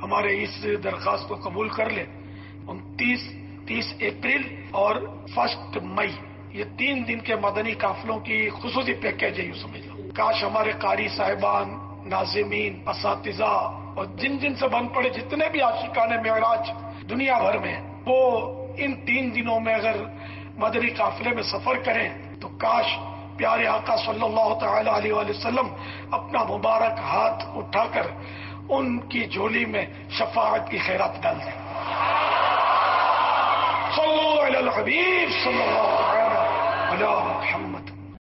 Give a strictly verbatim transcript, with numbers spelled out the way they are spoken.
हमारे इस दरख्वास्त को कबूल कर ले। उनतीस तीस अप्रैल और फर्स्ट मई ये तीन दिन के मदनी काफिलों की खुसूसी पैकेज है, यूँ समझ लो। काश हमारे कारी साहिबान, नाज़िमीन, असातिज़ा और जिन जिन से बन पड़े जितने भी आशिकाने मेराज दुनिया भर में, वो इन तीन दिनों में अगर मदनी काफिले में सफर करें तो काश प्यारे आका सल्लल्लाहु तआला अलैहि वसल्लम अपना मुबारक हाथ उठाकर उनकी झोली में शफाअत की खैरात डाल दें। सल्लल्लाहु अलैहि हबीब सल्लल्लाहु अलैहि मुहम्मद।